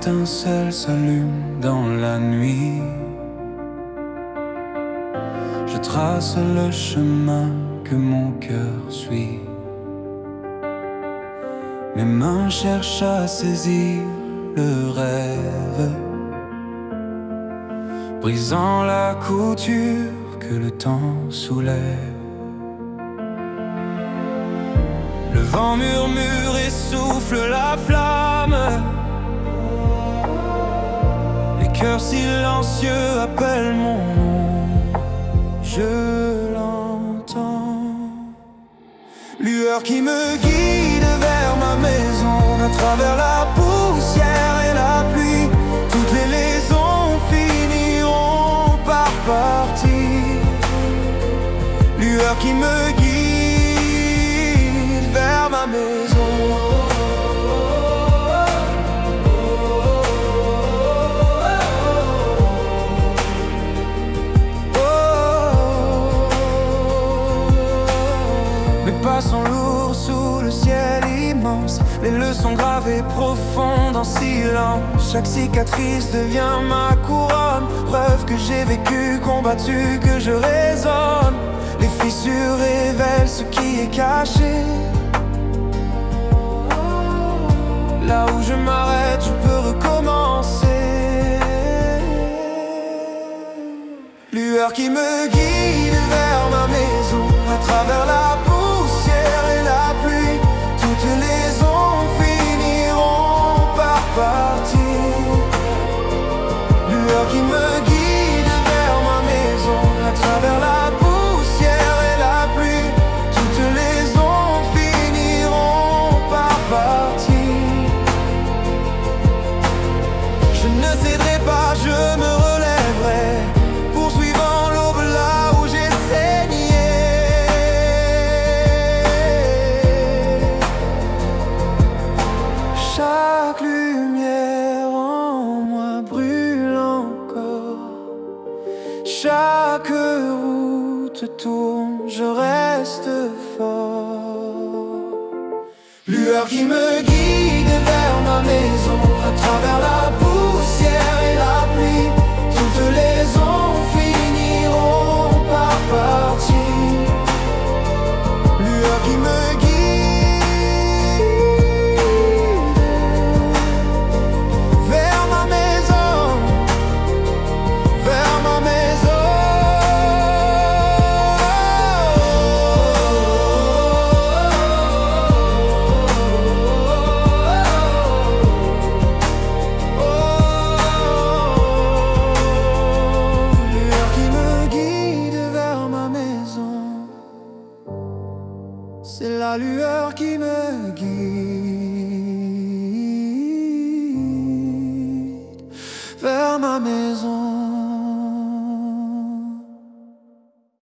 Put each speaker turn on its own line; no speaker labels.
étincelle s'allume dans la nuit. Je trace le chemin que mon cœur suit. Mes mains cherchent à saisir le rêve, brisant la couture que le temps soulève. Le vent murmure et souffle la flamme. Les cœurs silencieux appellent mon nom. Je l'entends. Lueur qui me guide vers ma maison, à travers la poussière et la pluie. Toutes les liaisons finiront par partir. Lueur qui me guide vers ma maison. Sont lourds sous le ciel immense. Les leçons gravées profondes en silence. Chaque cicatrice devient ma couronne. Preuve que j'ai vécu, combattu, que je résonne. Les fissures révèlent ce qui est caché. Là où je m'arrête, je peux recommencer. Lueur qui me guide vers ma maison, à travers la poussière et la pluie. Toutes les ondes finiront par partir. Lueur qui me guide vers ma maison, à travers la poussière et la pluie. Toutes les ondes finiront par partir. Je ne céderai pas, je me relèverai, poursuivant l'aube là où j'ai saigné. Chaque lumière en moi brûle encore. Chaque route tourne, je reste fort. Lueur qui me guide vers ma maison, à travers la poussière et la pluie. Toutes les ondes finiront par partir. Lueur qui me guide vers ma maison, vers ma maison. Lueur qui me guide vers ma maison. C'est la lueur qui me guide.